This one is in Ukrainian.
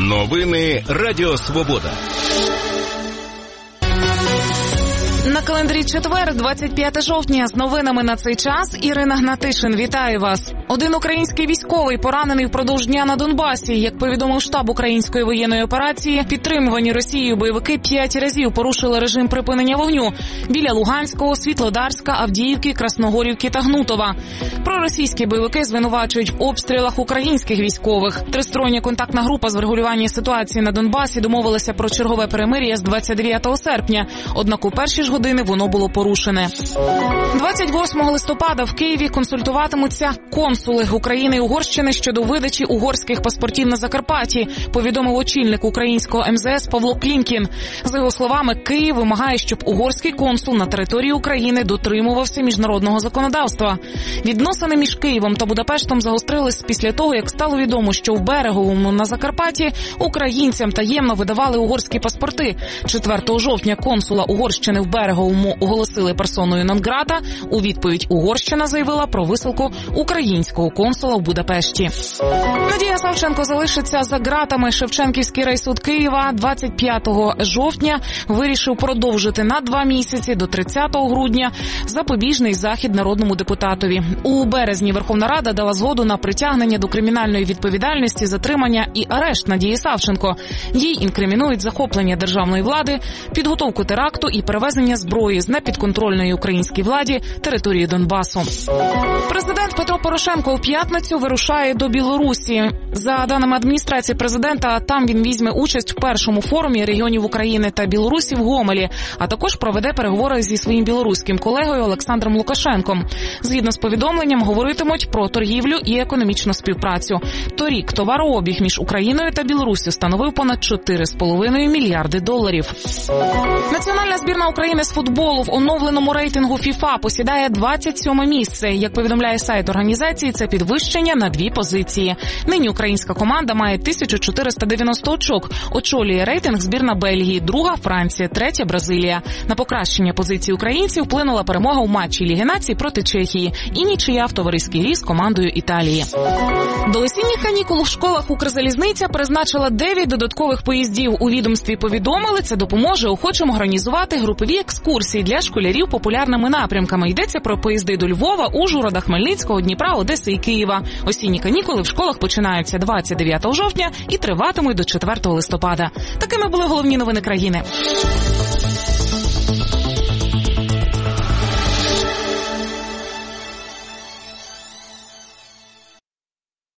Новини Радіо Свобода. На календарі четвер, 25 жовтня. З новинами на цей час Ірина Гнатишин. Вітаю вас. Один український військовий поранений впродовж дня на Донбасі. Як повідомив штаб української воєнної операції, підтримувані Росією бойовики 5 разів порушили режим припинення вогню біля Луганського, Світлодарська, Авдіївки, Красногорівки та Гнутова. Проросійські бойовики звинувачують в обстрілах українських військових. Тристороння контактна група з врегулювання ситуації на Донбасі домовилася про чергове перемир'я з 29 серпня. Однак у перші ж години воно було порушене. 28 листопада в Києві консультуватимуться консули України і Угорщини щодо видачі угорських паспортів на Закарпатті, повідомив очільник українського МЗС Павло Клімкін. За його словами, Київ вимагає, щоб угорський консул на території України дотримувався міжнародного законодавства. Відносини між Києвом та Будапештом загострились після того, як стало відомо, що в Береговому на Закарпатті українцям таємно видавали угорські паспорти. 4 жовтня консула Угорщини в Береговому оголосили персоною нон-грата. У відповідь Угорщина заявила про висилку українського консула в Будапешті. Надія Савченко залишиться за ґратами. Шевченківський райсуд Києва 25 жовтня вирішив продовжити на 2 місяці до 30 грудня запобіжний захід народному депутатові. У березні Верховна Рада дала згоду на притягнення до кримінальної відповідальності, затримання і арешт Надії Савченко. Їй інкримінують захоплення державної влади, підготовку теракту і перевезення зброї з непідконтрольної українській владі території Донбасу. Президент Петро Порошенко у п'ятницю вирушає до Білорусі. За даними адміністрації президента, там він візьме участь в першому форумі регіонів України та Білорусі в Гомелі, а також проведе переговори зі своїм білоруським колегою Олександром Лукашенком. Згідно з повідомленням, говоритимуть про торгівлю і економічну співпрацю. Торік товарообіг між Україною та Білоруссю становив понад 4,5 мільярди доларів. Національна збірна України з футболу в оновленому рейтингу ФІФА посідає 27 місце. Як повідомляє сайт організації, це підвищення на 2 позиції. Нині українська команда має 1490 очок. Очолює рейтинг збірна Бельгії, друга – Франція, третя – Бразилія. На покращення позиції українців вплинула перемога у матчі Ліги Націй проти Чехії і нічия в товариській грі з командою Італії. До осінніх канікул в школах Укрзалізниця призначила 9 додаткових поїздів. У відомстві повідомили, це допоможе охочим організувати групові екскурсії для школярів популярними напрямками. Йдеться про поїзди до Львова, Ужгорода, Хмельницького, Дніпра, Одеси і Києва. Осінні канікули в школах починаються 29 жовтня і триватимуть до 4 листопада. Такими були головні новини країни.